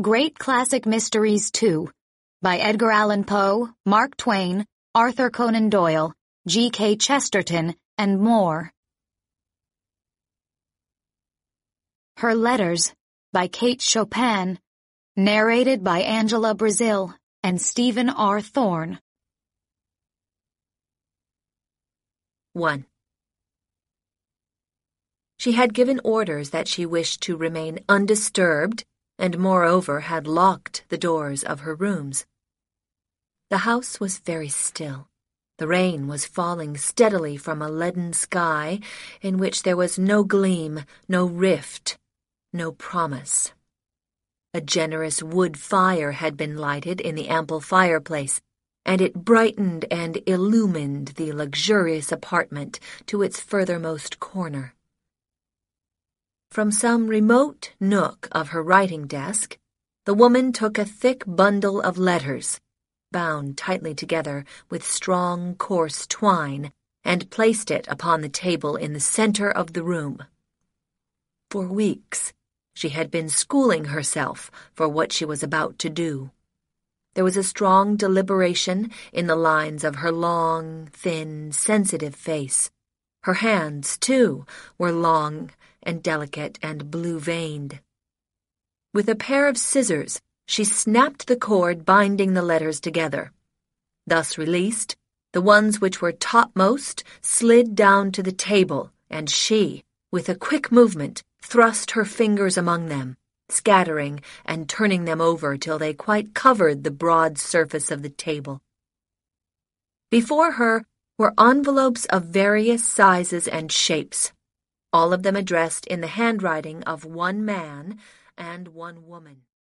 Great Classic Mysteries 2 by Edgar Allan Poe, Mark Twain, Arthur Conan Doyle, G.K. Chesterton, and more. Her Letters by Kate Chopin, narrated by Angela Brazil and Stephen R. Thorne. 1. She had given orders that she wished to remain undisturbed and moreover had locked the doors of her rooms. The house was very still. The rain was falling steadily from a leaden sky in which there was no gleam, no rift, no promise. A generous wood fire had been lighted in the ample fireplace, and it brightened and illumined the luxurious apartment to its furthermost corner. From some remote nook of her writing desk, the woman took a thick bundle of letters, bound tightly together with strong, coarse twine, and placed it upon the table in the center of the room. For weeks, she had been schooling herself for what she was about to do. There was a strong deliberation in the lines of her long, thin, sensitive face. Her hands, too, were long and delicate and blue-veined. With a pair of scissors, she snapped the cord binding the letters together. Thus released, the ones which were topmost slid down to the table, and she, with a quick movement, thrust her fingers among them, scattering and turning them over till they quite covered the broad surface of the table. Before her were envelopes of various sizes and shapes, all of them addressed in the handwriting of one man and one woman.